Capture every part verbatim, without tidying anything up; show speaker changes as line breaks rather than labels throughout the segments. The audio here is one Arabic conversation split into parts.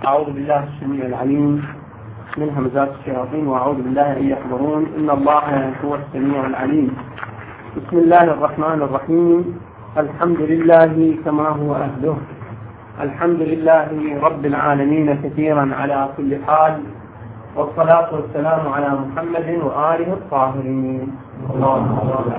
أعوذ بالله السميع العليم من همزات الشياطين وأعوذ بالله أن يحضرون. إن الله هو السميع العليم. بسم الله الرحمن الرحيم. الحمد لله كما هو أهله. الحمد لله رب العالمين كثيرا على كل حال، والصلاة والسلام على محمد وآله الطاهرين. اللهم صل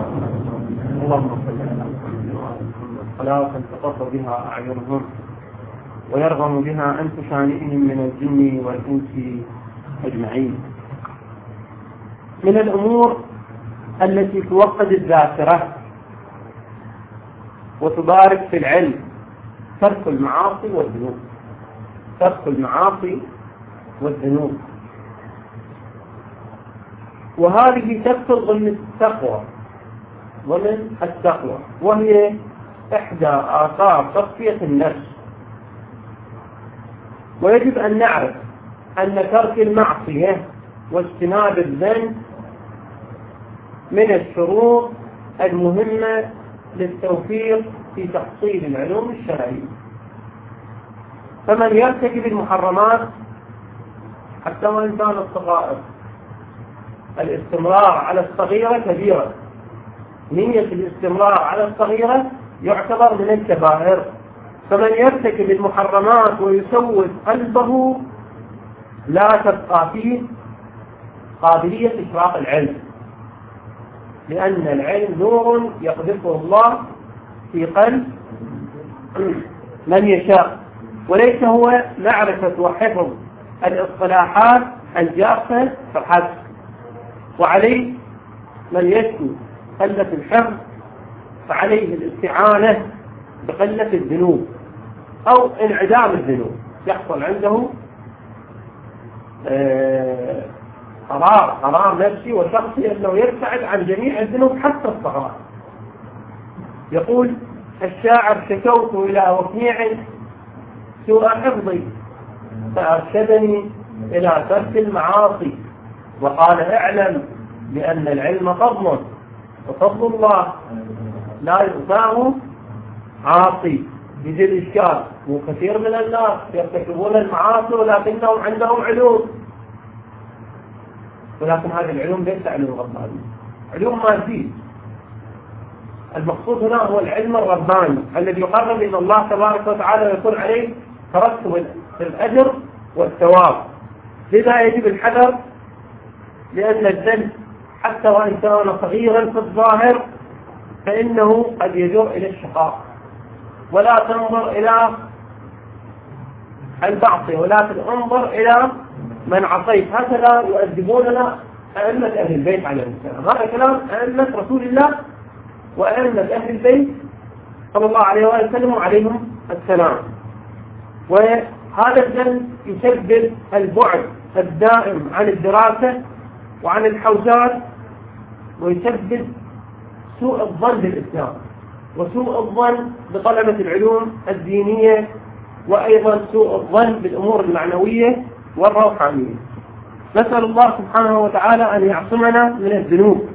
على صلاة تقر بها أعينهم ويرغم بها أنف شانئهم من الجن والإنس أجمعين. من الأمور التي توقد الذاكرة وتبارك في العلم ترك المعاصي والذنوب، ترك المعاصي والذنوب، وهذه تكثر ضمن التقوى ضمن التقوى وهي إحدى آثار تصفية النفس. ويجب أن نعرف أن ترك المعصية واجتناب الذنب من الشروط المهمة للتوفيق في تحصيل العلوم الشرعية. فمن يرتكب المحرمات حتى وإن كانت صغائر، الاستمرار على الصغيرة كبيرة، نية الاستمرار على الصغيرة يعتبر من الكبائر. فمن يرتكب المحرمات ويسوس قلبه لا تبقى فيه قابلية إشراق العلم، لأن العلم نور يقذفه الله في قلب من يشاء، وليس هو معرفة وحفظ الاصطلاحات الجافة فحسب. وعليه من يشكو قلة الحفظ فعليه الاستعانة بقلة الذنوب أو انعدام الذنوب، يحصل عنده آه قرار قرار نفسي وشخصي أنه يبتعد عن جميع الذنوب حتى الصغائر. يقول الشاعر: شكوت إلى وكيع سوء حفظي فأرشدني إلى ترك المعاصي، وقال: اعلم بأن العلم فضل، وفضل الله لا يؤتاه عاصي. يجي الإشكال: وكثير من الناس يرتكبون المعاصي ولكنهم عندهم علوم، ولكن هذه العلوم ليس علوم ربانية، علوم مادية. المقصود هنا هو العلم الرباني الذي يقرب إلى الله تبارك وتعالى ويكون عليه ترتب الأجر والثواب. لذا يجب الحذر، لأن الذنب حتى وإن كان صغيرا في الظاهر فإنه قد يجر إلى الشقاء. ولا تنظر إلى المعصية ولكن انظر إلى من عصيت. هكذا يؤدبوننا أئمة أهل البيت عليهم السلام. هذا كلام أئمة رسول الله وأئمة أهل البيت صلى الله عليه وسلم عليهم السلام. وهذا الذنب يسبب البعد الدائم عن الدراسة وعن الحوزات، ويسبب سوء الظن بالإسلام وسوء الظن بطلبة العلوم الدينية، وأيضا سوء الظن بالأمور المعنوية والروحانية. نسأل الله سبحانه وتعالى أن يعصمنا من الذنوب.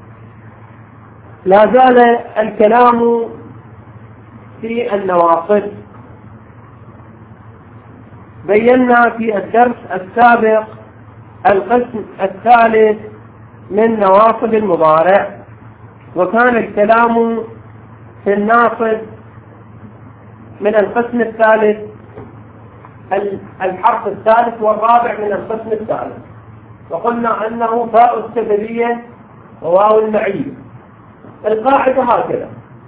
لا زال الكلام في النواقض. بينا في الدرس السابق القسم الثالث من نواقض المضارع، وكان الكلام في الناقض من القسم الثالث الحرف الثالث والرابع من القسم الثالث، وقلنا أنه فاء السببية وواو المعية. القاعدة هكذا: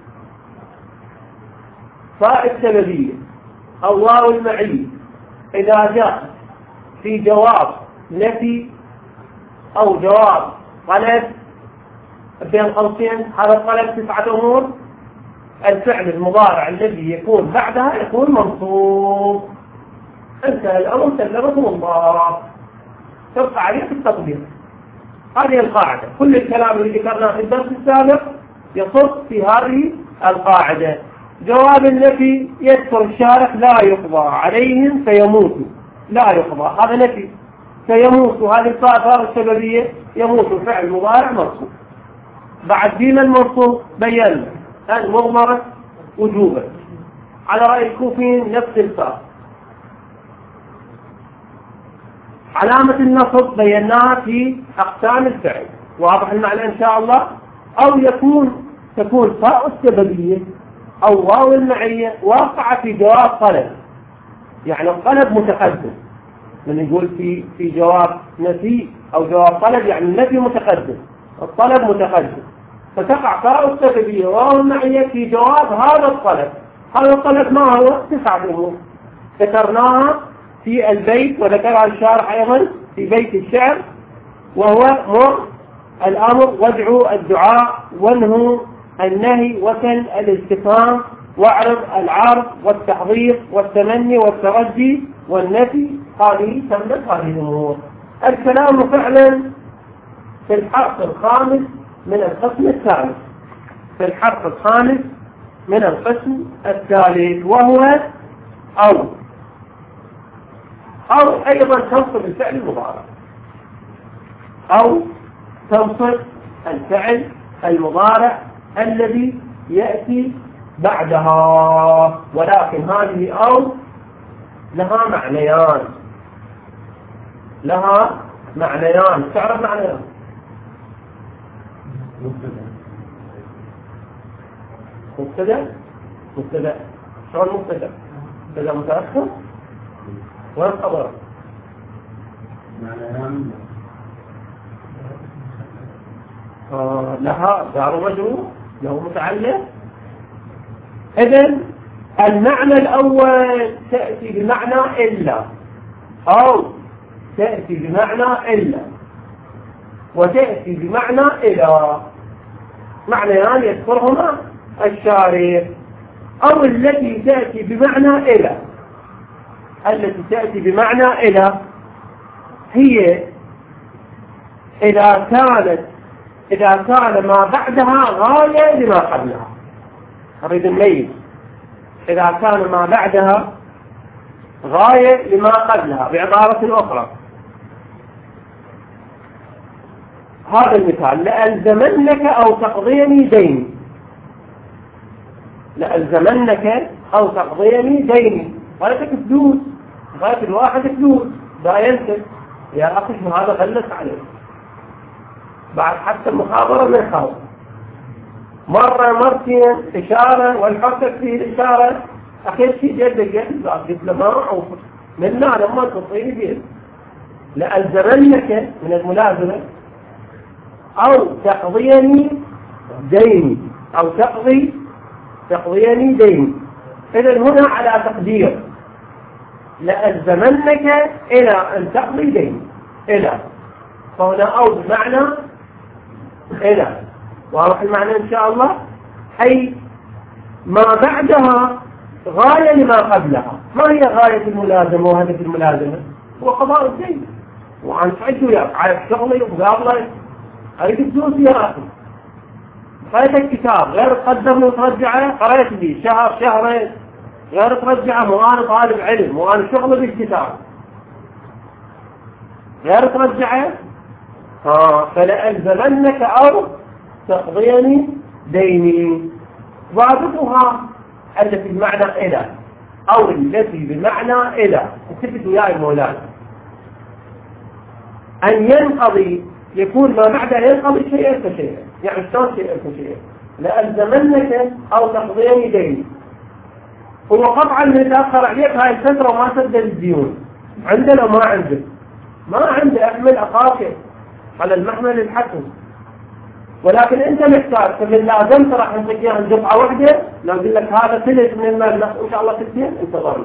فاء السببية أو واو المعية إذا جاء في جواب نفي أو جواب طلب بين قوسين، هذا الطلب تسعة أمور. الفعل المضارع الذي يكون بعدها يكون منصوب. انتهى الأمر سلمكم الله، تبقى عليه في التطبيق. هذه القاعدة. كل الكلام اللي ذكرناه في الدرس السابق يصب في هذه القاعدة. جواب النفي يذكر الشارح: لا يقضى عليهم فيموتوا. لا يقضى هذا نفي، فيموت هذه الصفة السببية، يموت فعل مضارع منصوب. بعد دين المنصوب بينا المضمرة وجوبا على رأي الكوفيين نفس الفاء. علامة النصب بيناها في أقسام الفعل، واضح المعنى إن شاء الله. أو يكون تكون فاء السببية أو واو المعية واقعة في جواب طلب، يعني الطلب متقدم، من يقول في في جواب نفي أو جواب طلب يعني النفي متقدم، الطلب متقدم، فتقع فاء السببية واو المعية في جواب هذا الطلب. هذا الطلب ما هو؟ تسعة أمور ذكرناها في البيت وذكرها الشارح أيضا في بيت الشعر، وهو مر الأمر وادعوا الدعاء وانهوا النهي وكل الاستفهام واعرض العرض والتحضير والتمني والترجي والنفي. هذه تمت هذه الأمور. الكلام فعلا في الحرف الخامس من القسم الثالث، في الحرف الخامس من القسم الثالث وهو أو. أو أيضا تنصب الفعل المضارع، أو تنصب الفعل المضارع الذي يأتي بعدها، ولكن هذه أو لها معنيان، لها معنيان. تعرف معنيان؟ مبتدأ مبتدأ شلون مبتدأ؟ مبتدأ متأخر وين خبر؟ معنيان آه لها جار ومجرور له متعلق. إذن المعنى الأول تأتي بمعنى إلا، أو تأتي بمعنى إلا، وتأتي بمعنى إلى، معنيان يذكرهما الشارح. أو التي تأتي بمعنى إلى، التي تأتي بمعنى إلى هي إذا كانت إذا كان ما بعدها غاية لما قبلها. أريد نميز، إذا كان ما بعدها غاية لما قبلها. بعبارة أخرى، هذا المثال: لألزمنك أو تقضيني ديني، لألزمنك أو تقضيني ديني، غايتك فلوس، غاية الواحد فلوس، باينتك يا أخي شو هذا غلس عليه، بعد حتى المخابرة من خاوة مرة مرتين إشارة والحقك فيه الإشارة، أخير شيء جدك جدك قلت له ما أعوف منا لما تصيري بيه. لألزمنك من الملازمة أو تقضيني ديني، أو تقضي تقضيني ديني. إذن هنا على تقدير لألزمنك إلى أن تقضي ديني، إلى، فهنا أو بمعنى إلى، واضح المعنى إن شاء الله. أي ما بعدها غاية لما قبلها. ما هي غاية الملازمة وهدف الملازمة؟ هو قضاء الدين، وأن تعد وياك عارف شغلي ومقابلة أريد فلوس يا أخي، قريت الكتاب غير تقدم وترجعه، قريت لي شهر شهرين غير ترجعه، وأنا طالب علم وأنا شغل بالكتاب غير ترجعه. ها فلألزمنك أو تقضيني ديني. ضابطها التي بمعنى إلى، أو التي بمعنى إلى، انتبهوا يا مولانا، أن ينقضي يكون ما بعد ينقضي شيئا فشيئا، يعني شلون شيئا فشيئا؟ لألزمنك أو تقضيني ديني. هو قطعا يتأخر عليك هاي الفترة وما سدد الديون، عندنا ما عنده، ما عنده أحمل أخاك على المحمل الحكم، ولكن أنت محتاج فمن لازمت راح نعطيك إياها دفعة واحدة. لو أقول لك هذا ثلث من المبلغ إن شاء الله ثلثين انتظرنا،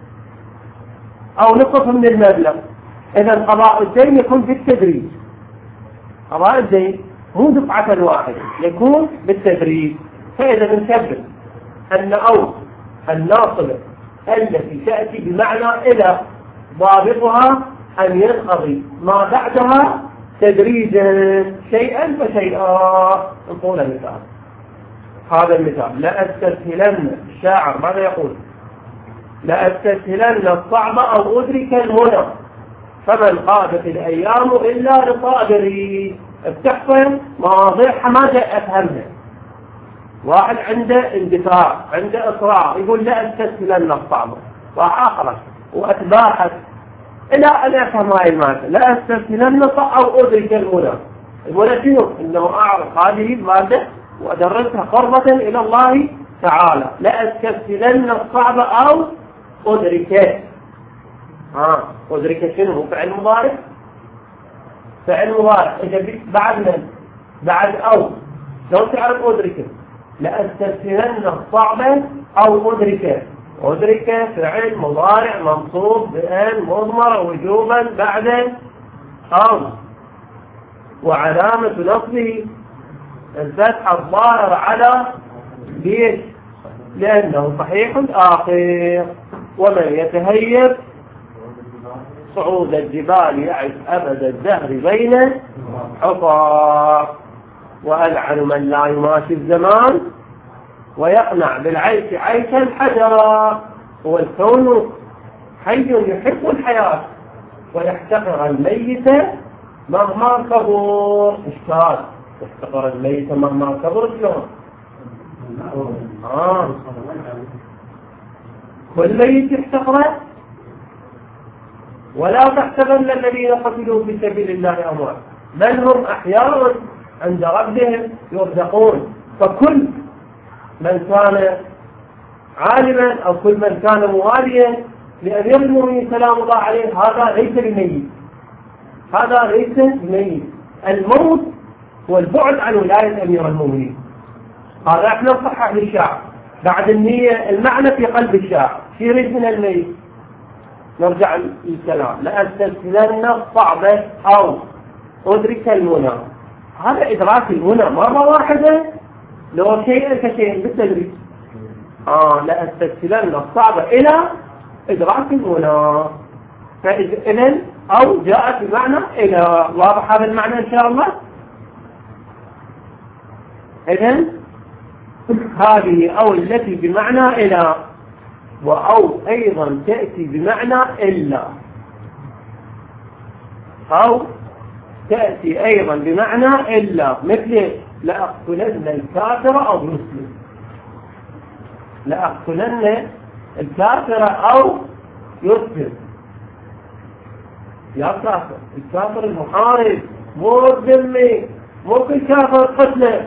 أو نصف من المبلغ. إذا قضاء الدين يكون بالتدريج، قضاء الدين مو دفعة واحدة، يكون بالتدريج. فإذا نثبت أن أو الناصبة التي تأتي بمعنى إلى ضابطها أن ينقضي ما بعدها تدريجا شيئا فشيئا. نقول مثال، هذا المثال: لأستسهلن، الشاعر ماذا يقول؟ لأستسهلن الصعب أو أدرك المنى، فمن قادت الأيام إلا لصابري. بتحفظ مواضيعها ما جاء أفهمها. واحد عنده اندفاع، عنده إصرار، يقول لا أستسهلن الصعب، راح أخرج وأتباحث إلى أن أفهم هاي المادة لا أستسلمن أو أدرك المنى. المنى شنو؟ إنه أعرف هذه المادة وأدرسها قربة إلى الله تعالى. لا أستسلمن الصعب أو أدرك. ها أدرك شنو؟ فعل مضارع. فعل مضارع إذا بعد من؟ بعد أو لو تعرف أدرك. لا أستسلمن الصعب أو أدرك. أدرك فعل مضارع منصوب بأن مضمر وجوبا بعد أو، وعلامة نصبه الفتح الظاهر على بيت لأنه صحيح الآخر. ومن يتهيب صعود الجبال يعش أبد الدهر بين حفار. وألعن من لا يماشي الزمان ويقنع بالعيش عيش الحجر. هو الكون حي يحب الحياة ويحتقر الميت مهما كبر. إشكال يحتقر الميت مهما كبر شلون؟ آه كل ميت يحتقره. ولا تحسبن الذين قتلوا في سبيل الله أموات بل هم أحياء عند ربهم يرزقون. فكل من كان عالما أو كل من كان مواليا لأمير المؤمنين سلام الله عليه هذا ليس بميت. هذا ليس بميت. الموت هو البعد عن ولاية أمير المؤمنين. هذا احنا نصحح للشعب بعد النية المعنى في قلب الشعب. في يريد من الميت؟ نرجع للكلام. لأستسلمن الصعبة أو أدرك المنى. هذا إدراك المنى مرة واحدة لو شيء كشيء بالتدريج. آه لأستسلمن الصعبة إلى إدراك المنى. فإذا أو جاءت بمعنى إلى. واضح هذا المعنى إن شاء الله. إذن هذه أو التي بمعنى إلى. وأو أيضا تأتي بمعنى إلا. أو تأتي أيضا بمعنى إلا مثل لأقتلن الكافر أو يسلم. لأقتلن الكافر أو يسلم. يا كافر الكافر المحارب مو الذمي مو كل كافر قتله.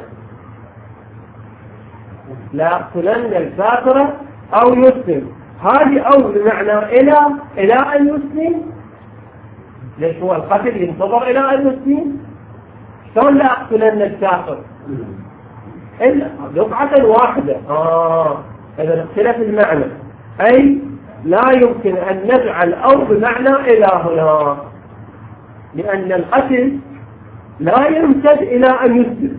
لأقتلن الكافر أو يسلم. هذه أو بمعنى إلى إلى أن يسلم. ليش هو القتل ينتظر إلى أن يسلم؟ شلون لأقتلن الكافر؟ إلا دفعة واحدة. آه إذا اختلف المعنى. أي لا يمكن أن نجعل أو بمعنى إلى هنا لأن القتل لا يمتد إلى أن يسلم.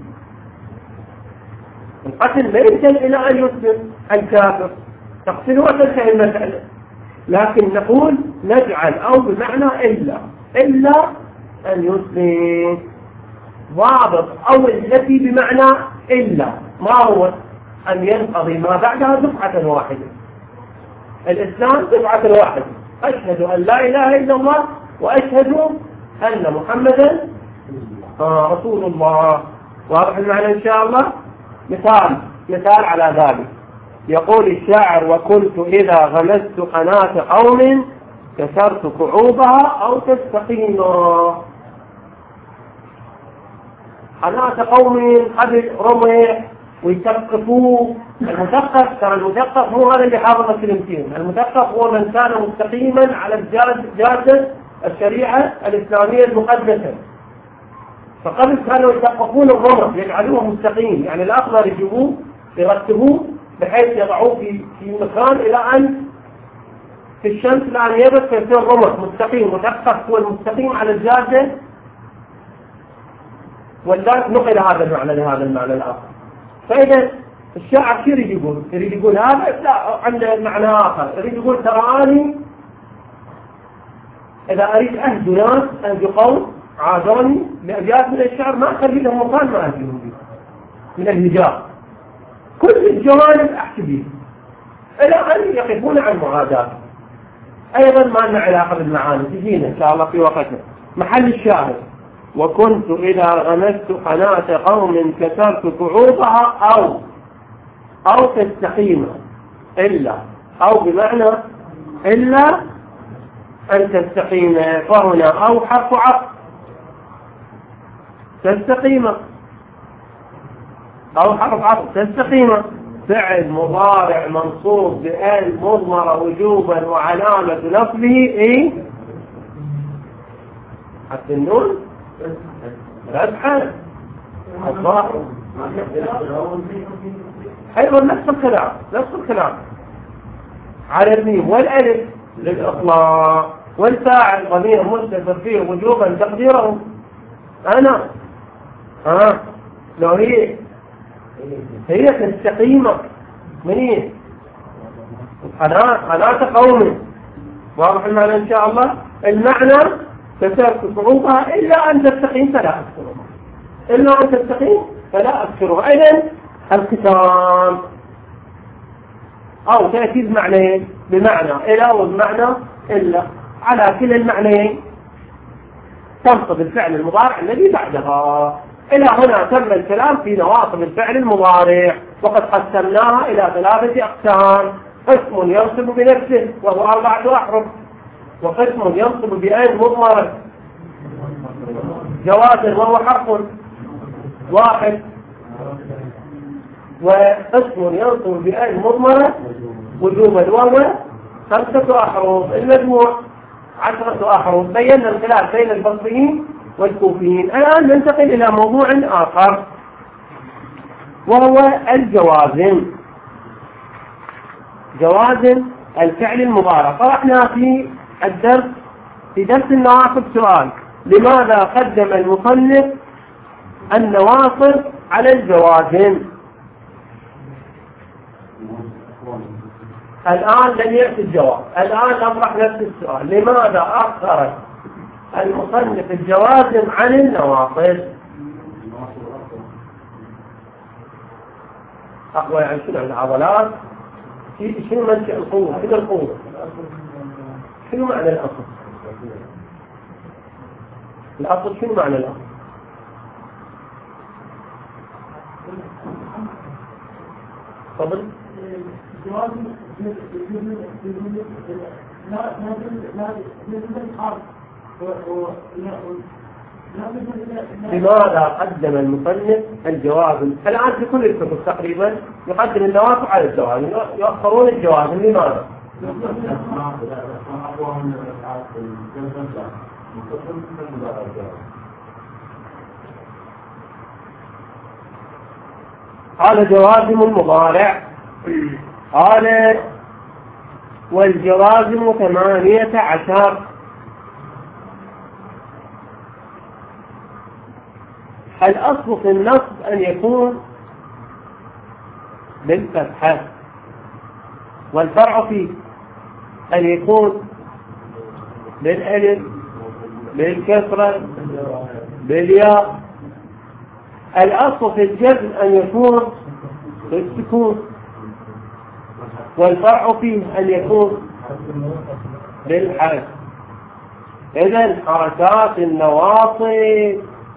القتل لا يمتد إلى أن يسلم الكافر. تقتل وتنتهي المسألة. لكن نقول نجعل أو بمعنى إلا إلا أن يسلم. ضابط أو التي بمعنى إلا ما هو؟ أن ينقضي ما بعدها دفعة واحدة. الإسلام دفعة واحدة. أشهد أن لا إله إلا الله وأشهد أن محمدا آه رسول الله. واضح المعنى إن شاء الله. مثال مثال على ذلك يقول الشاعر وكنت إذا غمست قناة قوم كسرت كعوبها أو تستقيم. قناة قوم قبل رمح ويثقفوه. المثقف ترى المثقف مو هذا اللي حافظ الكلمتين. المثقف هو من كان مستقيما على الجادة الشريعة الإسلامية المقدسة. فقبل كانوا يثقفون الرمح يجعلوه مستقيم يعني الأخضر يجيبوه يرتبوه بحيث يضعوه في في مكان إلى أن في الشمس الآن يبت فيصير رمح مستقيم. مثقف هو المستقيم على الجادة. والذات نقل هذا المعنى لهذا المعنى الآخر. فإذا الشاعر شو يريد يقول؟ يريد يقول هذا لا عنده معنى آخر. يريد يقول تراني إذا أريد أهدي ناس أهدي قوم عادوني لأبيات من الشعر ما أخلي لهم مكان ما أهديهم فيه من الهجاء. كل الجوانب أحكي به إلى أن يقفون عن معاداته. أيضا ما لنا علاقة بالمعاني تجينا إن شاء الله في وقتنا. محل الشاهد وكنت إذا غمست قناة قوم كسرت كعوبها أو أو تستقيم إلا أو بمعنى إلا أن تستقيم، فهنا أو حرف عطف تستقيم، أو حرف عطف تستقيم. فعل مضارع منصوب بأن مضمرة وجوبا وعلامة نصبه إيه؟ حتى النون ربحا الظاهر. أيضا نفس الكلام نفس الكلام على الميم والألف للإطلاق، والفاعل ضمير مستتر فيه وجوبا تقديره أنا. ها لو هي هي تستقيم منين؟ قناة قوم. واضح المعنى إن شاء الله. المعنى تترك صعوبها إلا أن تستقيم فلا أكثرها، إلا أن تستقيم فلا أكثرها. إذن الختام أو تأكيد معنيين بمعنى إلا وبمعنى إلا، على كل المعنيين تنصب الفعل المضارع الذي بعدها. إلى هنا تم الكلام في نواصب الفعل المضارع، وقد قسمناها إلى ثلاثة أقسام: قسم ينصب بنفسه وهو أربعة أحرف، وقسم ينصب بأن مضمرة جواز وهو حرف واحد، وقسم ينصب بأن مضمرة وجوبا وهو خمسة أحرف. المجموع عشرة أحرف. بينا الخلاف بين البصريين والكوفيين. الآن ننتقل إلى موضوع آخر وهو الجوازم. جوازم الفعل المضارع. طرحنا في الدرس في درس النواصب سؤال: لماذا قدم المصنف النواصب على الجوازم؟ الآن لم يأتي الجواب، الآن نطرح نفس السؤال: لماذا أخر المصنف الجوازم عن النواصب؟ أقوى يعني شنو العضلات؟ شنو منشأ القوة؟ شنو القوة؟ شنو معنى الأصل؟ الأصل شنو معنى الأصل؟ تفضل. لماذا قدم المصنف الجوازم؟ الآن في كل الكتب تقريبا يقدم النواصب على الجوازم، يؤخرون الجوازم. لماذا؟ قال جوازم المضارع. قال والجوازم ثمانية عشر. الأصل في النصب أن يكون بالفتحة، والفرع فيه أن يكون بالألف، بالكسرة، بالياء. الأصل في الجزم أن يكون بالسكون، والفرع فيه أن يكون بالحذف. إذن حركات النواصب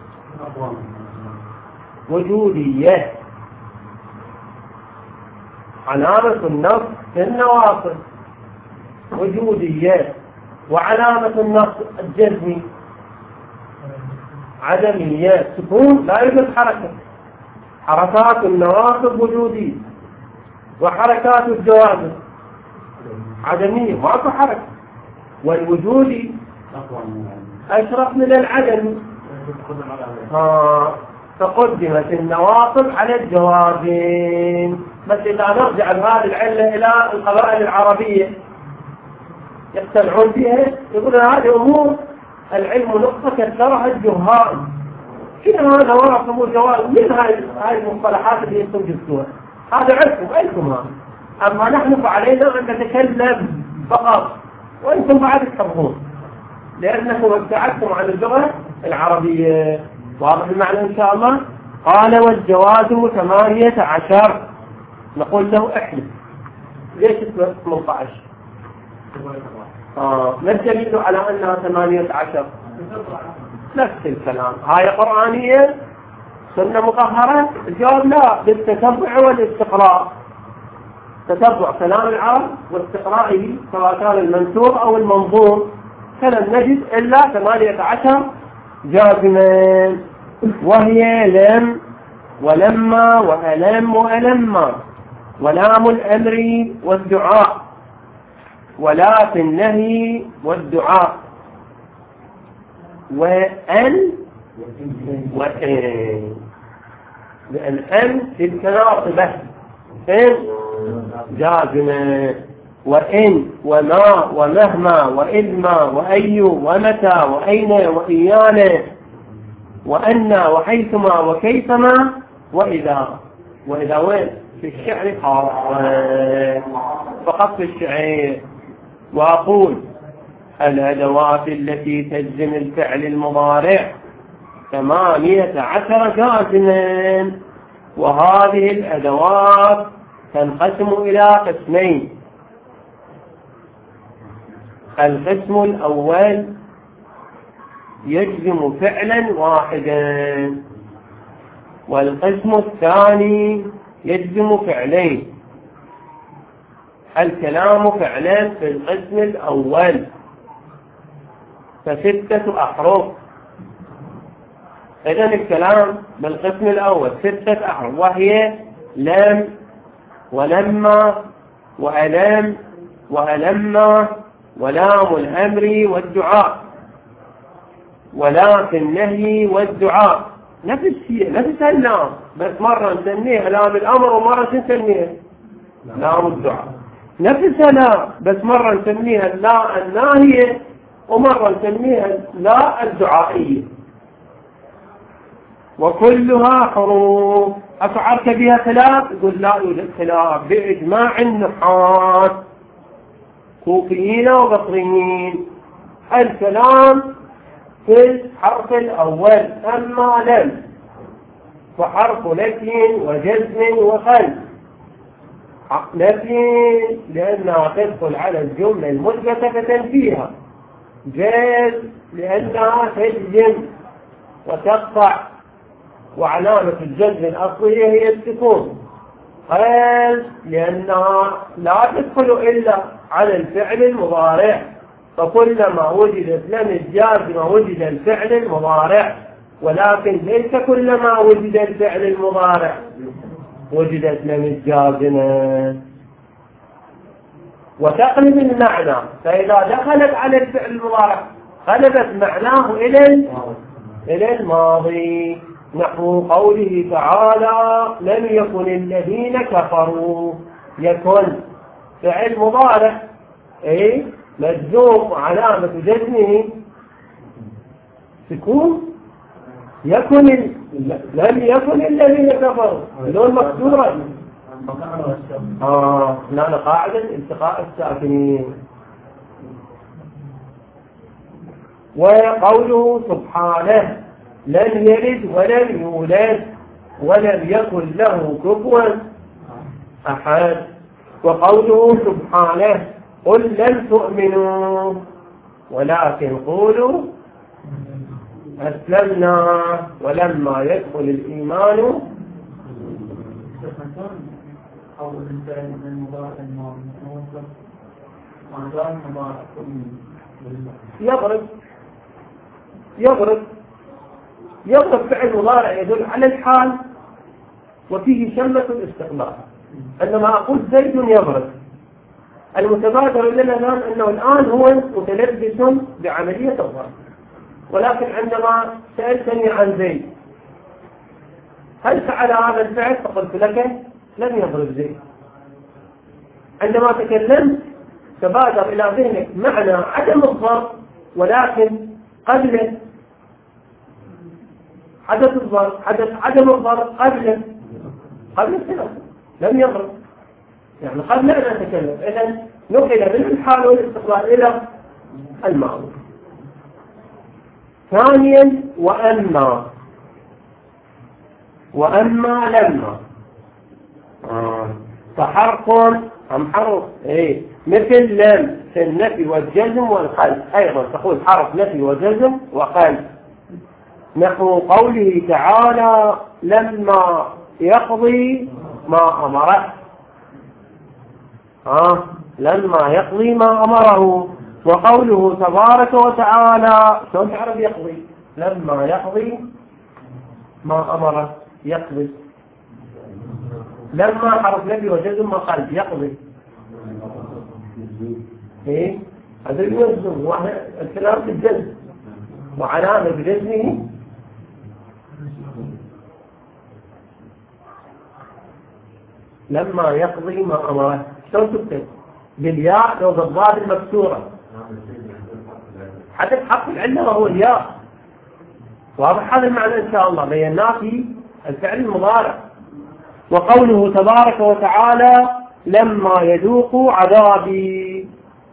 وجودية. علامة النصب في النواصب وجودية، وعلامة النصب الجزمي عدمية. سكون لا يوجد حركة. حركات النواصب وجودية، وحركات الجوازم عدمية ماكو حركة، والوجودي أشرف من العدم. ها تقدمت النواصب على الجوازم. بس إذا نرجع بهذه العلة إلى القبائل العربية يقتنعون بها، يقولون هذه أمور العلم نقطة كثرها الجهال. شنو هذا نواصب وجوازم؟ من هاي المصطلحات اللي انتم جبتوها؟ هذا عرفوا أيكم هذا. أما نحن فعلينا أن نتكلم فقط، وأنتم بعد تحفظون لأنكم ابتعدتم عن اللغة العربية. واضح المعنى إن شاء الله. قال والجوازم ثمانية عشر. نقول له احلف. ليش اسمه ثمانية عشر؟ آه ما الدليل على أنها ثمانية عشر؟ نفس الكلام. هاي قرآنية سنة مطهرة؟ الجواب لا، بالتتبع والاستقراء. تتبع كلام العرب واستقرائه سواء كان المنثور أو المنظور. فلم نجد إلا ثمانية عشر جازما، وهي لم ولما وألم وألما ولام الأمر والدعاء ولا في النهي والدعاء وأن وإن، لأن أن تلك ناصبة إن جازمة، وإن وما ومهما وإذما وأي ومتى وأين وإيانا وأن وحيثما وكيفما وإذا. وإذا وين في الشعر فقط في الشعر. وأقول الأدوات التي تجزم الفعل المضارع ثمانية عشر جازما، وهذه الأدوات تنقسم إلى قسمين. القسم الأول يجزم فعلا واحدا، والقسم الثاني يجزم فعلين. الكلام فعلا في القسم الأول فستة أحرف. إذن الكلام بالقسم الأول ستة أحرف، وهي لم ولما وألم وألما ولام الأمر والدعاء ولا في النهي والدعاء. نفس الشيء نفس اللام، بس مرة نسميها لام الأمر ومرة نسميها لام الدعاء. نفس لا، بس مرة نسميها لا الناهية ومرة نسميها لا الدعائية. وكلها حروف. أشعرت بها خلاف؟ يقول لا يوجد خلاف بإجماع النحاة كوفيين وبصريين. الكلام في الحرف الأول أما لم فحرف نفي وجزم وخلف. نفي لأنها تدخل على الجملة المثبتة فتنفيها، جزم لأنها تجزم وتقطع، وعلامة الجزم الأصلية هي السكون. خلف لأنها لا تدخل إلا على الفعل المضارع، فكلما وجدت لم الجازمة وجد الفعل المضارع، ولكن ليس كلما وجد الفعل المضارع وجدت لم الجازمة. وتقلب المعنى، فإذا دخلت على الفعل المضارع قلبت معناه إلى إلى الماضي. نحو قوله تعالى لم يكن الذين كفروا. يكن فعل مضارع اي مجزوم علامة جزمه سكون. يكن ال... لم يكن الذين كفروا لون مكسورة. اه هنا قاعدة التقاء الساكنين. وقوله سبحانه لم يلد ولم يولد ولم يكن له كفوا أحد. وقوله سبحانه قل لن تؤمنوا ولكن قولوا أسلمنا ولما يدخل الإيمان. يضرب يضرب يضرب فعل مضارع يدل على الحال وفيه شمة الاستقبال. عندما أقول زيد يضرب، المتبادر لنا الآن أنه الآن هو متلبس بعملية الضرب، ولكن عندما سألتني عن زيد هل فعل هذا الفعل فقلت لك لم يضرب زيد. عندما تكلمت تبادر إلى ذهنك معنى عدم الضرب، ولكن قبل حدث الضرب حدث عدم الضرب قبل قبل السلام لم يضرب، يعني قبل أن أتكلم. إذن نقل من الحال والاستقبال إلى الماضي. ثانيا وأما وأما لما آه. فحرف أم حرف إيه مثل لم في النفي والجزم والقلب، أيضا تقول حرف نفي وجزم وقلب. نحو قوله تعالى لما يقضي ما أمره. آه. لما يقضي ما أمره وقوله تبارك وتعالى شلون تعرف يقضي؟ لما يقضي ما أمره يقضي. لما حرف نفي وجزم ما قال يقضي. ايه هذا الوزن واحد الكلام في الجزم وعلامة بجزمه لما يقضي ما أمره. شلون تكتب؟ بالياء لو بالضاد المكسورة حتى تحط العلة وهو الياء. واضح هذا المعنى إن شاء الله بيناه في الفعل المضارع. وقوله تبارك وتعالى لما يذوقوا عذابي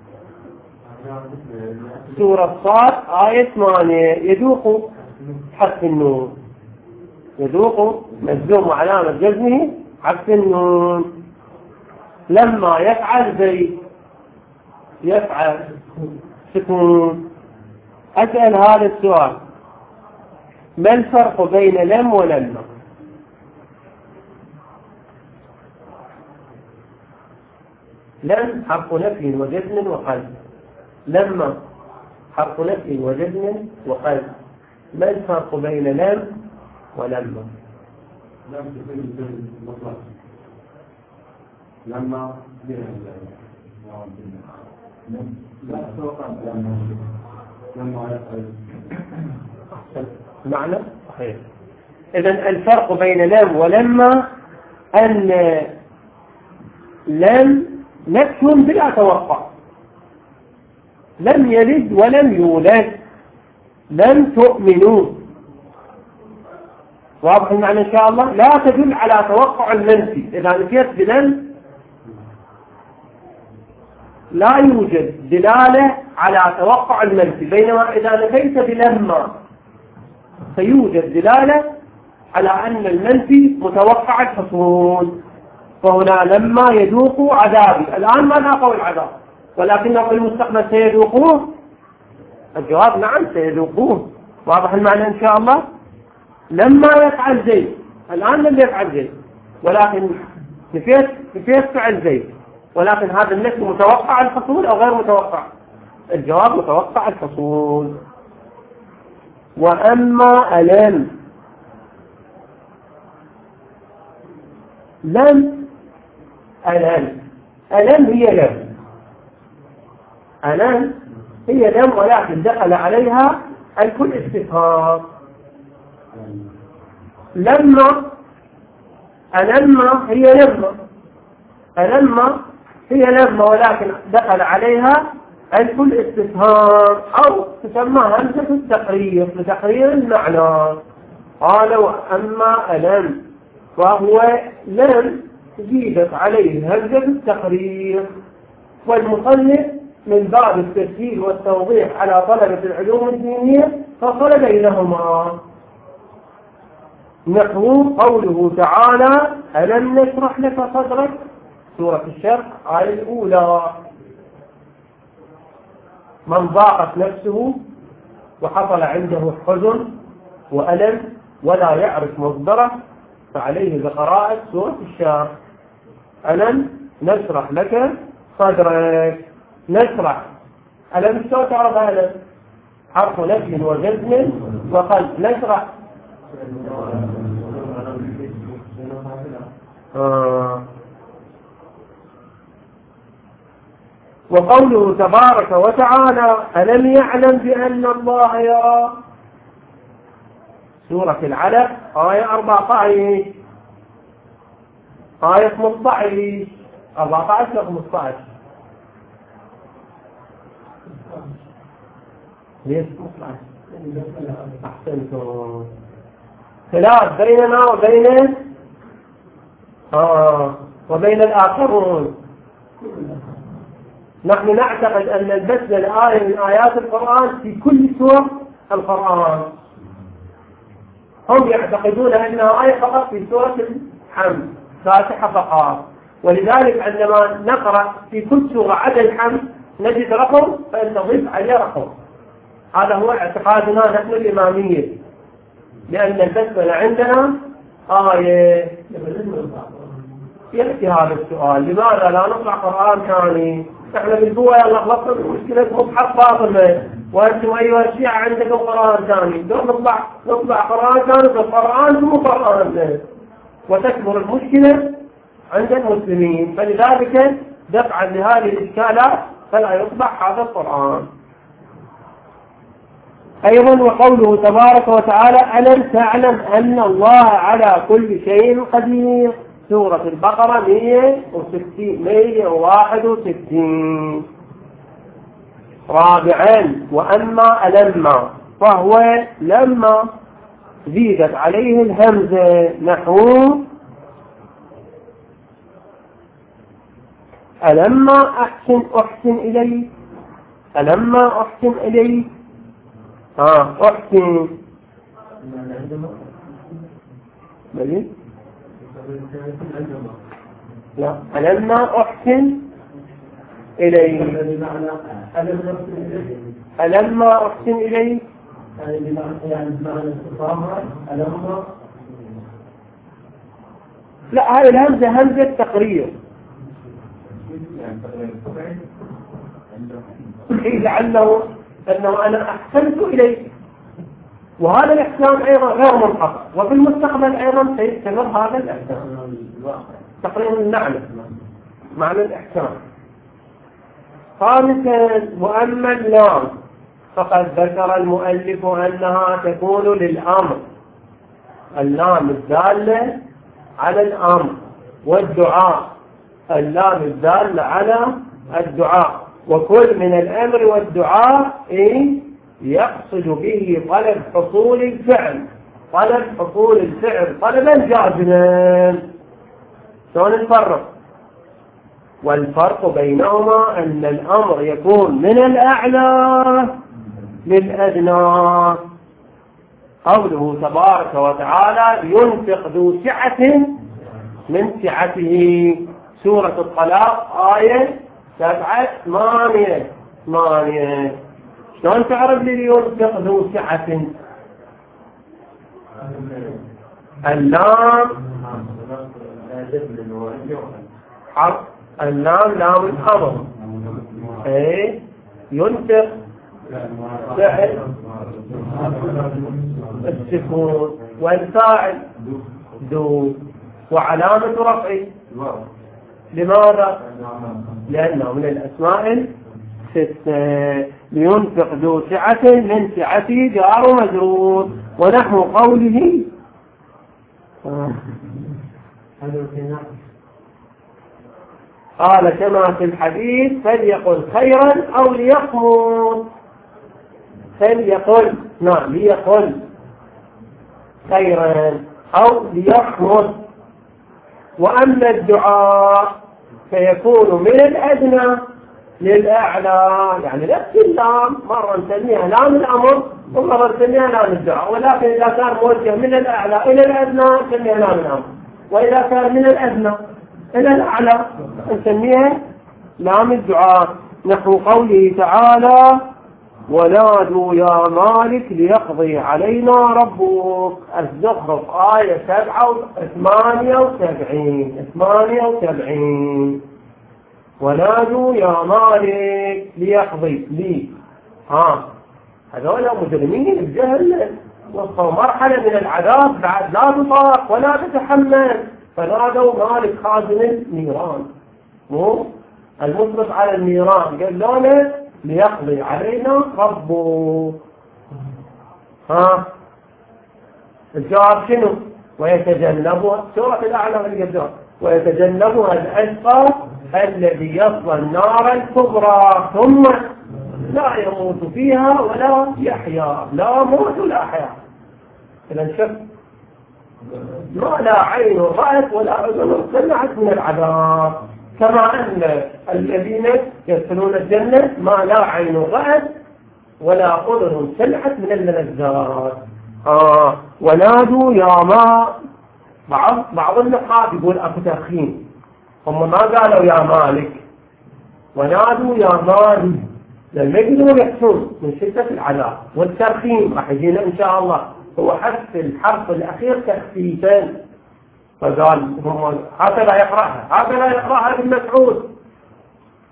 سورة صاد آية ثمانية. يذوقوا حذف النون، يذوقوا مجزوم وعلامة جزمه حذف النون. لما يفعل زي يفعل سكون. أسأل هذا السؤال ما الفرق بين لم ولما؟ لم حرف نفي وجزم وقلب، لما حرف نفي وجزم وقلب. ما الفرق بين لم ولما؟
لم تفيد المطلق لما لا توقع لما يفعل
معنى صحيح. إذن الفرق بين لم ولما أن لم نفس بلا توقع، لم يلد ولم يولد، لم تؤمنوا. واضح المعنى إن شاء الله؟ لا تدل على توقع المنفي. إذا نفيت بلم لا يوجد دلالة على توقع المنفي، بينما إذا نفيت بلما فيوجد دلالة على أن المنفي متوقع الحصول. فهنا لما يذوقوا عذابي، الآن ما ذاقوا العذاب ولكنه في المستقبل سيذوقوه. الجواب نعم سيذوقوه. واضح المعنى إن شاء الله؟ لما يفعل زيد، الآن لم يفعل زيد ولكن نفيت نفيت فعل زيد، ولكن هذا النفي متوقع الحصول أو غير متوقع؟ الجواب متوقع الحصول. وأما ألم، لم ألم ألم هي لم ألم هي لم ولكن دخل عليها الكل استفهام. لما ألم هي لما ألم هي لما ولكن دخل عليها الكل استفهام أو تسمى همزة التقرير لتقرير المعنى. قال وأما ألم فهو لم زيدت عليه همزة التقرير. والمصنف من باب التسهيل والتوضيح على طلبة العلوم الدينية فصل بينهما. نحو قوله تعالى ألم نشرح لك صدرك سورة الشرح آية الأولى. من ضاقت نفسه وحصل عنده حزن وألم ولا يعرف مصدره فعليه بقراءة سورة الشرح. ألم نشرح لك صدرك. نشرح ألم شو تعرف ألم؟ حرف نفي وجزم وقلب. نشرح آه. وقوله تبارك وتعالى ألم يعلم بأن الله يرى سورة العلق آية أربعة عشر آية خمسة عشر أربعة عشر خمسة عشر. ليش خمسة عشر؟ أحسنتم. خلاف بيننا وبين آه وبين الآخرون. نحن نعتقد أن البسملة آية من آيات القرآن في كل سور القرآن. هم يعتقدون أنها آية فقط في سورة الحمد فاتحة فقط، ولذلك عندما نقرأ في كل سورة عدا الحمد نجد رقم فنضيف عليه رقم. هذا هو اعتقادنا نحن الإمامية، لأن البسملة عندنا آية. يأتي هذا السؤال لماذا لا نقرأ قرآن ثاني احنا بالقوة يلا خلصنا مشكلة مصحف باطل، وانتم ايها الشيعة عندكم قرآن ثاني، دون نطبع نطبع قرآن ثاني بالقرآن ثم قرآن، وتكبر المشكلة عند المسلمين. فلذلك دفعا لهذه الإشكالات فلا يطبع هذا القرآن. أيضا وقوله تبارك وتعالى ألم تعلم أن الله على كل شيء قدير، سورة البقرة مئة وواحد وستين. رابعا وأما ألما فهو لما زيدت عليه الهمزة، نحو ألما أحسن أحسن إليه، ألما أحسن إليه ها أحسن بلي لا ألما أحسن إليه، ألما أحسن إليه لا، هذه الهمزة همزة تقرير، لعله أنه أنا أحسنت إليه، وهذا الإحسان أيضا غير منقطع، وفي المستقبل أيضا سيستمر هذا الإحسان تقريبا المعنى معنى الإحسان. خامسا وأما اللام فقد ذكر المؤلف أنها تكون للأمر، اللام الدالة على الأمر، والدعاء اللام الدالة على الدعاء، وكل من الأمر والدعاء إيه يقصد به طلب حصول الفعل، طلب حصول الفعل طلبا جازما. شلون نفرق؟ والفرق بينهما أن الأمر يكون من الأعلى للأدنى. قوله تبارك وتعالى ينفق ذو سعة من سعته، سورة الطلاق آية سبعة ثمانية ثمانية. شلون تعرف لي ينفق ذو سعة؟ اللام حرف اللام لام الأمر، ايه ينفق فعل السكون، والفاعل ذو، وعلامة رفعه لماذا؟ لأنه من الأسماء ستة. لينفق ذو سعة من سعته جار مجرور، ونحو قوله قال كما في الحديث فليقل خيرا أو ليصمت، فليقل نعم ليقل خيرا أو ليصمت. وأما الدعاء فيكون من الأدنى للأعلى، يعني نفس اللام مرة نسميها لام الأمر ومرة نسميها لام الدعاء، ولكن إذا كان موجه من الأعلى إلى الأدنى نسميها لام الأمر، وإذا كان من الأدنى إلى الأعلى نسميها لام الدعاء. نحو قوله تعالى ونادوا يا مالك ليقضي علينا ربك، الزخرف آية سبعة ثمانية وسبعين ثمانية وسبعين. ونادوا يا مالك ليقضي لي، ها هذول مجرمين بجهل، وصلوا مرحلة من العذاب بعد لا تطاق ولا تتحمل، فنادوا مالك خازن النيران، مو المصرف على النيران، قال له ليقضي علينا ربه. ها الجواب شنو؟ ويتجنبها، سورة الأعلى الجواب ويتجنبها الأشقى الذي يصلى النار الكبرى ثم لا يموت فيها ولا يحيا، لا موت ولا حياة. إذا شف ما لا عين رأت ولا أذن سمعت من العذاب، كما أن الذين يدخلون الجنة ما لا عين رأت ولا أذن سمعت من الملذات. آه ونادوا يا ما، بعض بعض النقاد يقول أكو تأخين، هم ما قالوا يا مالك، ونادوا يا مالك لما يقدروا يحسون من شدة العذاب. والترخيم راح يجينا إن شاء الله هو حذف الحرف الأخير تخفيفا، فقال هم هكذا يقرأها هكذا يقرأها ابن مسعود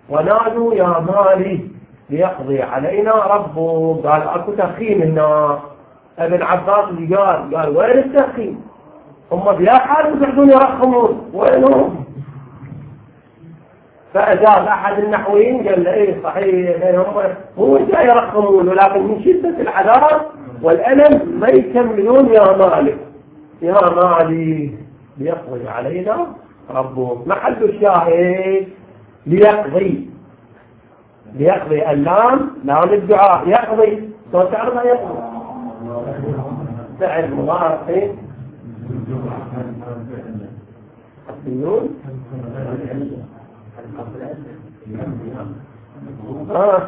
ونادوا يا مالك ليقضي علينا ربه. قال اكو تخيم هنا. ابن عباس اللي قال قال وين التخيم؟ هم بلا حال يقعدون يرخمون وينهم؟ فأجاب أحد النحويين قال له إيه صحيح هم هو جاي يرخمون، ولكن من شدة العذاب والألم ما يكملون يا مالك يا مالك ليقضي علينا ربه. محل الشاهد ليقضي. ليقضي اللام لام الدعاء. يقضي لو تعرفها يقضي فعل مضارع فين؟ السيون آه.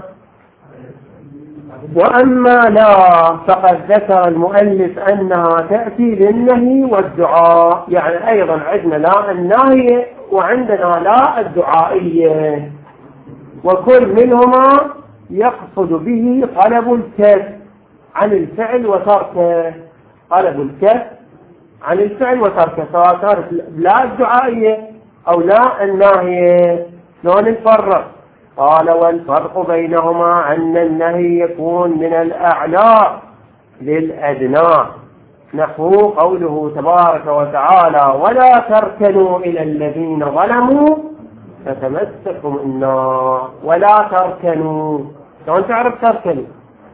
وأما لا فقد ذكر المؤلف أنها تأتي للنهي والدعاء، يعني أيضا عندنا لا النهي وعندنا لا الدعائية، وكل منهما يقصد به طلب الكف عن الفعل وتركه. طلب الكف عن الفعل وتركه سواء كانت لا الدعائية أو لا الناهية. شلون نفرق؟ قال والفرق بينهما أن النهي يكون من الأعلى للأدنى، نحو قوله تبارك وتعالى ولا تركنوا إلى الذين ظلموا فتمسكم النار. ولا تركنوا شلون تعرف تركنوا؟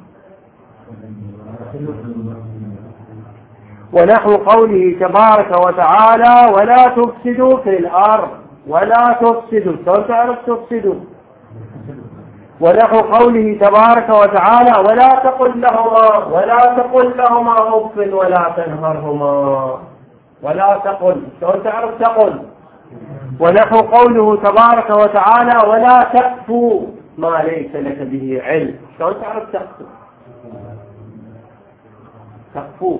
ونحو قوله تبارك وتعالى ولا تفسدوا في الأرض. ولا تفسدوا شلون تعرف تفسدوا؟ ونحو قوله تبارك وتعالى ولا تقل لهما ولا تقل لهما أف ولا تنهرهما. ولا تقل شلون تعرف تقل؟ ونحو قوله تبارك وتعالى ولا تقفوا ما ليس لك به علم. شلون تعرف تقفوا؟ تقفوا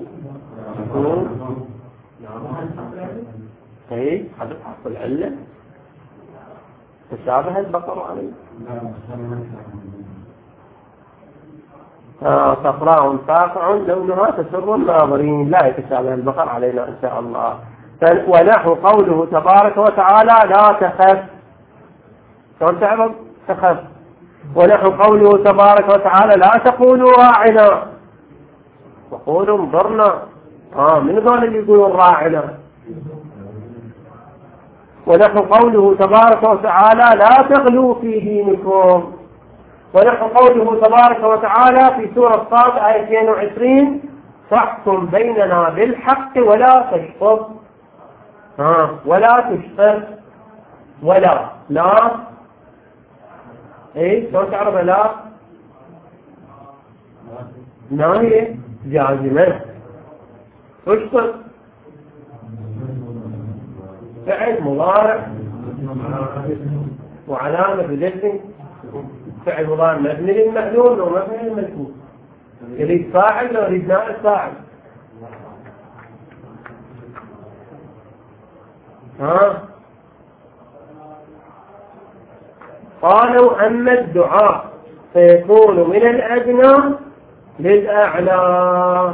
ايه هذا حصل علة تشابه البقر عليه. آه صفراء فاقع لونها تسر الناظرين لا يتشابه البقر علينا إن شاء الله. ونحو قوله تبارك وتعالى لا تخف. شلون تعرف تخف؟ ونحو قوله تبارك وتعالى لا تقولوا راعنا وقولوا انظرنا. آه من قال اللي يقولون راعنا؟ ونحو قوله تبارك وتعالى لا تغلوا في دينكم. ونحو قوله تبارك وتعالى في سورة صاد آية اثنين وعشرين فاحكم بيننا بالحق ولا تشطط. ها ولا تشطط. ولا لا ايه شلون تعرف لا؟ ناهية جازمة. تشطط فعل مضارع وعلامة جزم. فعل مضارع مبني للمعلوم ومبني للمجهول. يريد فاعل لو يريد نائب فاعل. ها قالوا أما الدعاء فيكون من الأدنى للأعلى،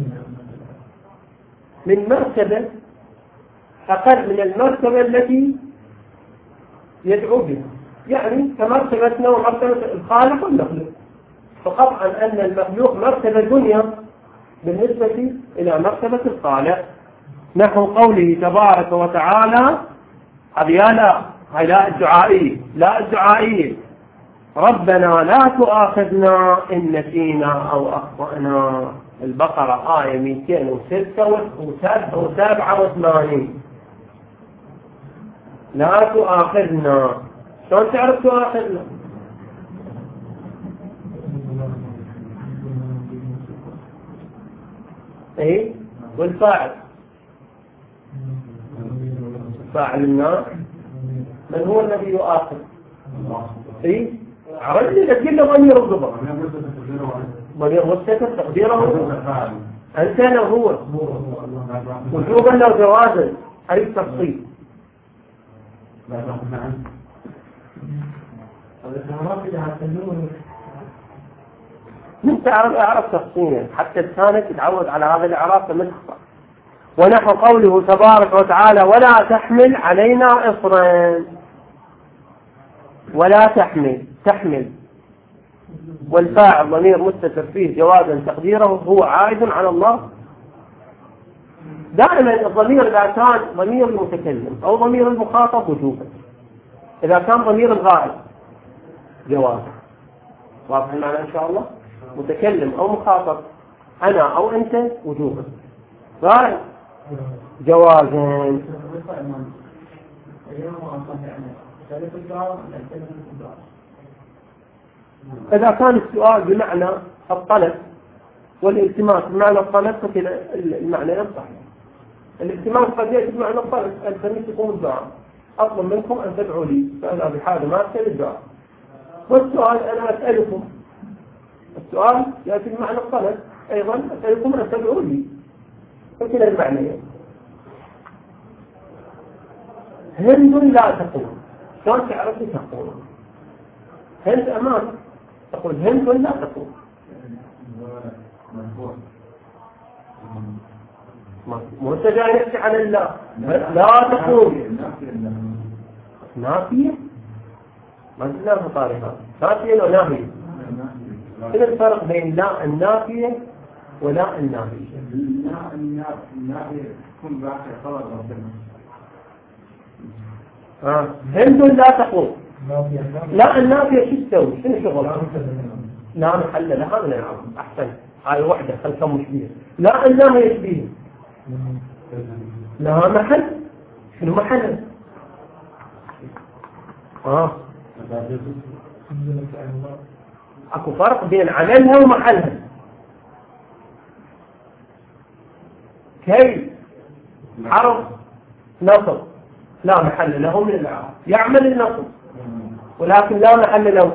من مرتبة أقل من المرتبة التي يدعو بها، يعني كمرتبتنا ومرتبة الخالق والمخلوق. فقطعا أن المخلوق مرتبة دنيا بالنسبة إلى مرتبة الخالق. نحو قوله تبارك وتعالى هذه لا هي لا الدعائية لا الدعائية ربنا لا تؤاخذنا إن نسينا أو أخطأنا. البقرة آية مئتين وستة وسبعة وثمانين. لا تؤاخذنا شلون تعرف تؤاخذنا؟ ايه والفاعل فاعل النار من هو الذي يؤاخذ؟ ايه عرفت لكن له ضمير الضبط ضمير مستتر تقديره انت لو هو وجوبا لو جوازا اي تفصيل. انت اعرف اعرف تفصيلا حتى لسانك يتعود على هذا الاعراب فما تخطأ. ونحو قوله تبارك وتعالى ولا تحمل علينا إصرا. ولا تحمل تحمل والفاعل ضمير مستتر فيه جوازا تقديره هو عائد على الله. دائما الضمير إذا كان ضمير المتكلم أو ضمير المخاطب وجوبا، إذا كان ضمير الغائب جوازا. واضح المعنى إن شاء الله؟ متكلم أو مخاطب أنا أو أنت وجوبا، غائب جوازا. إذا كان السؤال بمعنى الطلب والالتماس بمعنى الطلب فالمعنى يصح. الالتماس قد يأتي بمعنى الطلب، ألتمسكم الدعاء، أطلب منكم أن تدعوا لي، فأنا بحاجة ما أسأل الدعاء. والسؤال أنا أسألكم، السؤال يأتي بمعنى الطلب أيضا، أسألكم أن تدعوا لي، فكلا المعنى. هند لا تقول، شلون تعرف تقول؟ هند أمام تقول هند لا تقول. مو انت جاي نحكي عن الله لا تقول نافية، ما قلنا مطارحة نافية ولا نافية. إذا الفرق بين لا النافية ولا النافية.
لا النافية تكون باقي خبر ربنا.
آه. هند لا تقول. لا النافية شو تسوي؟ شنو شغل؟ لا محل لها من العظم. أحسن هاي وحدة خلف مشبيه. لا النافية يشبيه. لا محل. شنو محل؟ آه. أكو فرق بين عملها ومحلها. كيف؟ حرف نصب لا محل له من الإعراب، يعمل النصب ولكن لا محل له.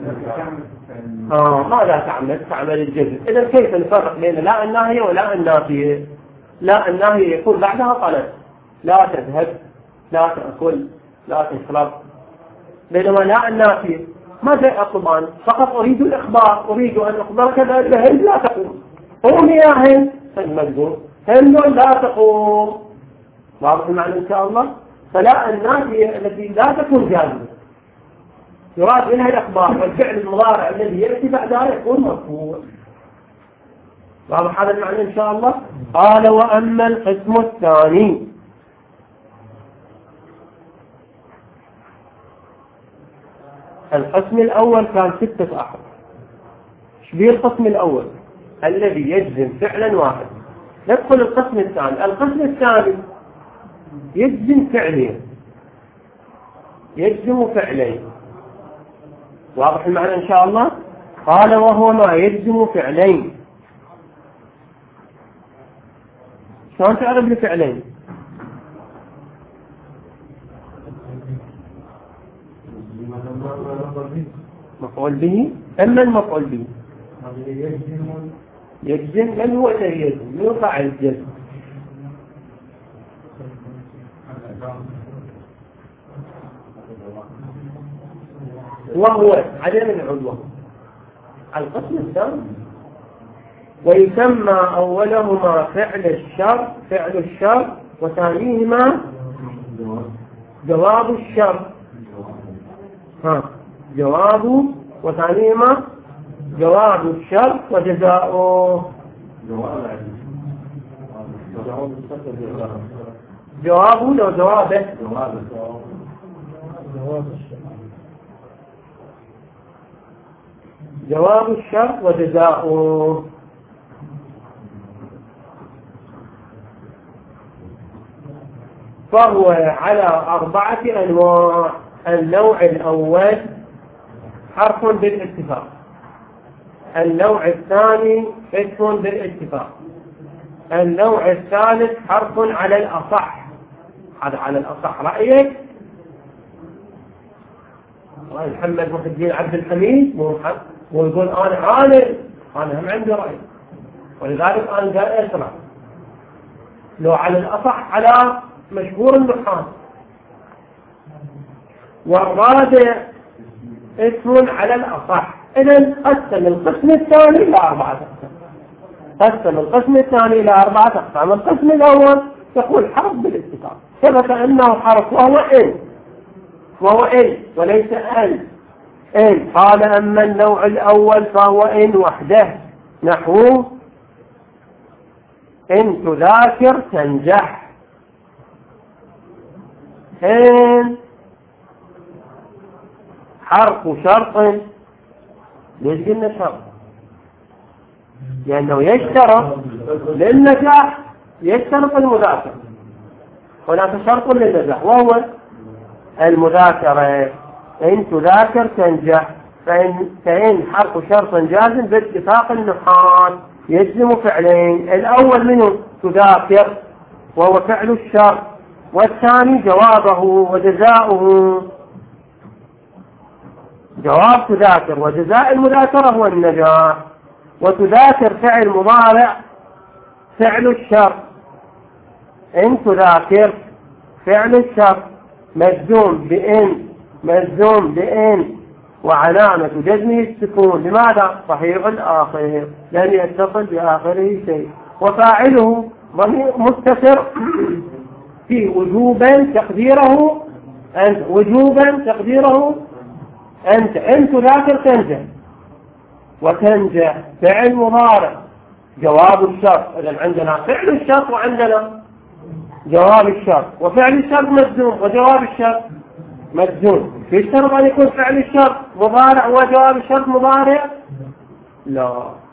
آه ماذا تعمل؟ تعمل الجزم. إذا كيف نفرق بين لا الناهية ولا النافية؟ لا الناهية يكون بعدها طلب، لا تذهب، لا تأكل، لا تشرب. بينما لا النافية ماذا أطلبان؟ فقط أريد الإخبار، أريد أن أخبرك بهند لا تقوم. قوم يا هند، المجنون هند لا تقوم. واضح المعنى إن شاء الله؟ فلا النافية التي لا تكون جازمة يراد منها الأخبار، والفعل المضارع الذي يأتي بعدها يكون مرفوع. واضح هذا المعنى إن شاء الله؟ قال وأما القسم الثاني، القسم الأول كان ستة أحرف. شبيه القسم الأول الذي يجزم فعلا واحد. ندخل القسم الثاني. القسم الثاني يجزم فعلين، يجزم فعلين. واضح المعنى إن شاء الله؟ قال وهو ما يجزم فعلين. شلون تعرف لفعلين؟ مفعول به. أما المفعول به يجزم، من هو الذي يجزم؟ من يقع الجزم؟ وهو عدم العدوى. القسم الثاني ويسمى أولهما فعل الشر، فعل الشر، وثانيهما جواب الشر. ها جواب، وثانيهما جواب الشر وجزاؤه. جوابه لو جوابه جواب الشر وجزاؤه. فهو على أربعة أنواع. النوع الأول حرف بالاتفاق، النوع الثاني اسم بالاتفاق، النوع الثالث حرف على الأصح. هذا على الأصح رأيك محمد محي الدين عبد الحميد ويقول أنا عالم، أنا هم عندي رأي، ولذلك أنا جاي أشرح. لو على الأصح على مشهور النحاة. والرابع اسم على الأصح. إذن قسم القسم الثاني إلى أربعة أقسام. قسم القسم الثاني إلى أربعة أقسام. القسم الأول يقول حرف بالاتفاق، ثبت أنه حرف وهو إن، وهو إن وليس أن. إن قال أما النوع الأول فهو إن وحده، نحو إن تذاكر تنجح. إن حرف شرط. ليش قلنا شرط؟ لأنه يشترط للنجاح، يشترط المذاكرة. هناك شرط للنجاح وهو المذاكرة. إن تذاكر تنجح، فإن, فإن حرف شرط جازم باتفاق النحاة يجزم فعلين. الأول منه تذاكر وهو فعل الشرط، والثاني جوابه وجزاؤه. جواب تذاكر وجزاء المذاكرة هو النجاح. وتذاكر فعل مضارع فعل الشرط. إن تذاكر فعل الشرط مجزوم بإن، مجزوم بإن وعلامة جزمه السكون. لماذا؟ صحيح الآخر لن يتصل بآخره شيء. وفاعله ضمير مستتر في وجوبا تقديره أنت، وجوبا تقديره أنت. إن تذاكر تنجح، وتنجح فعل مضارع جواب الشرط. إذن عندنا فعل الشرط وعندنا جواب الشرط، وفعل الشرط مجزوم وجواب الشرط مجزوم. في الشرط أن يكون فعل الشرط مضارع وجواب الشرط مضارع؟ لا،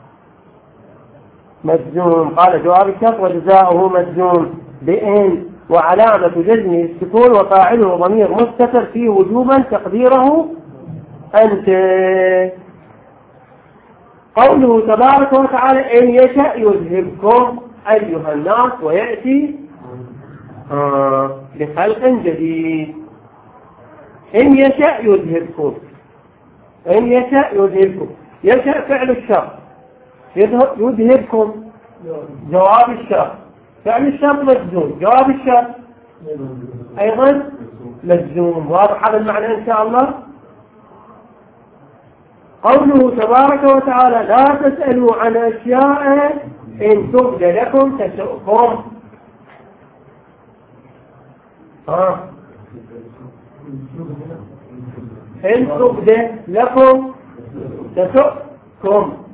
مجزوم. قال جواب الشرط وجزاؤه مجزوم بإن وعلامة جزمه السكون، وفاعله ضمير مستتر فيه وجوبا تقديره أنت. قوله تبارك وتعالى إن يشأ يذهبكم أيها الناس ويأتي آه بخلق جديد. إن يشأ يذهبكم، إن يشأ يذهبكم. يشأ فعل الشرط، يذهبكم جواب الشرط. فعل الشرط مجزوم، جواب الشرط أيضا مجزوم. واضح هذا المعنى إن شاء الله. قوله تبارك وتعالى لا تسألوا عن أشياء إن تبد لكم تسؤكم. آه. إن تبد لكم تسؤكم.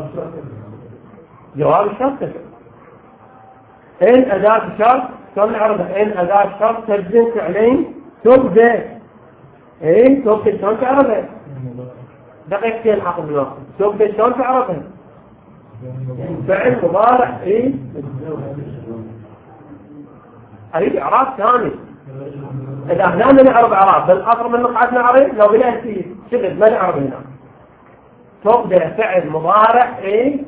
جواب الشرط تسؤ. إن أداة الشرط كم نعرفها؟ إن أداة الشرط تجزم فعلين تبد. إن تبد شلون تعرفها؟ دقيقتين عقب الوقت. تبد شلون تعرفها؟ فعل مضارع. إيه أريد إعراب ثاني. إذا احنا ما نعرف إعراب بالقصر من نقعد نعرف لو بلا فيه شغل ما نعرف هنا. تبدأ فعل مضارع. إيه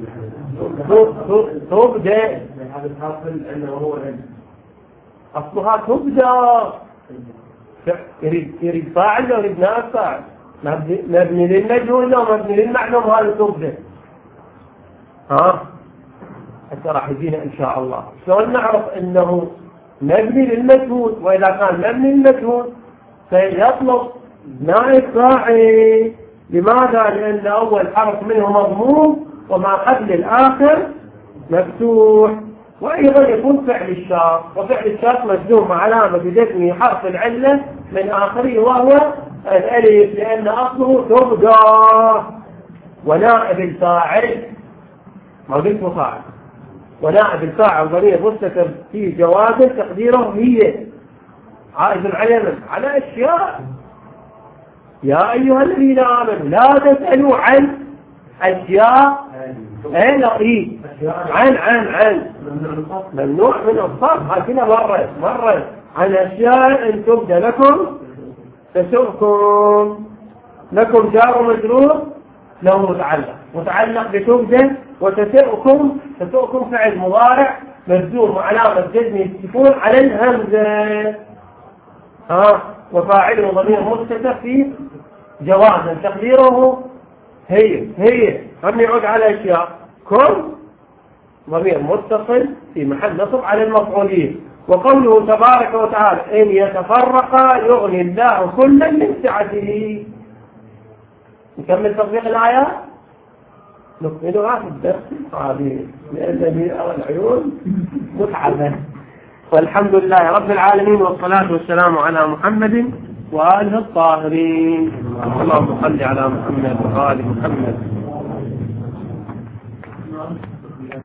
تبدأ
هذا الحاصل أنه هو العلم
أصلها تبدأ. يريد يريد فاعل أو يريد نائب فاعل. مبني للمجهول أو مبني للمعلوم. هذا تبدأ. ها حتى راح يجينا إن شاء الله. شلون نعرف أنه مبني للمجهول؟ وإذا كان مبني للمجهول فيطلب نائب فاعل. لماذا؟ لأن أول حرف منه مضموم وما قبل الآخر مفتوح. وأيضا يكون فعل الشرط، وفعل الشرط مجزوم علامة جزمه حرف العلة من آخره وهو الألف لأن أصله تبدأ. ونائب الفاعل ما قلت مفاعل، ونائب الفاعل ضمير مستتر في جواب تقديره هي عائد على على أشياء. يا أيها الذين آمنوا لا تسألوا عن أشياء. عن أقيد عن عن عن ممنوع من الصرف. هكذا مرة مرة عن أشياء إن تبدأ لكم تسؤكم. لكم جار مجرور له متعلق، متعلق بتبدأ. وتسؤكم، تسؤكم فعل مضارع مجزوم وعلامة جزمه السكون على الهمزة. ها وفاعله ضمير مستتر في جوازا تقديره هي هي. هم يعود على أشياء. كل ضمير متصل في محل نصب على المفعولين. وقوله تبارك وتعالى إن يتفرقا يغني الله كلا من سعته. نكمل تطبيق الآيات. نكملها في الدرس القادم لأن العيون متعبة. والحمد لله رب العالمين، والصلاة والسلام على محمد وآله الطاهرين. اللهم صل على محمد وآل محمد.